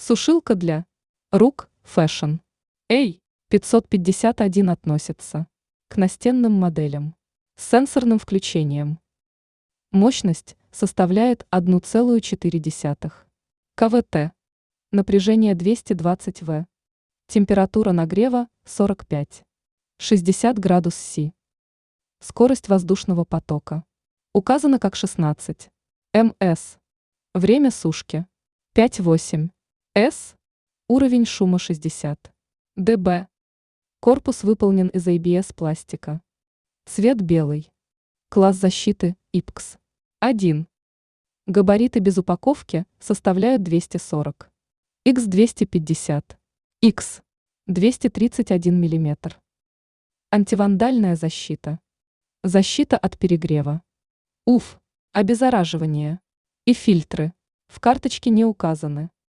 Сушилка для рук Fashion A551 относится к настенным моделям с сенсорным включением. Мощность составляет 1,4 КВТ, напряжение 220 В, температура нагрева 45-60 градус С. Скорость воздушного потока указана как 16 МС. Время сушки 5-8 С. Уровень шума 60 дБ. Корпус выполнен из ABS пластика. Цвет белый. Класс защиты IPX-1. Габариты без упаковки составляют 240 х 250 х 231 мм. Антивандальная защита. Защита от перегрева. УФ. Обеззараживание. И фильтры в карточке не указаны.